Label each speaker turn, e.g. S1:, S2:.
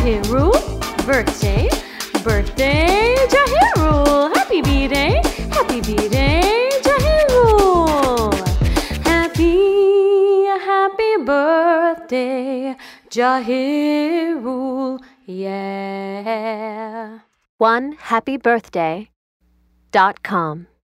S1: Jahirul. Birthday, birthday, Jahirul. Happy B-Day, Jahirul. Happy birthday, Jahirul. Yeah.
S2: OneHappyBirthday.com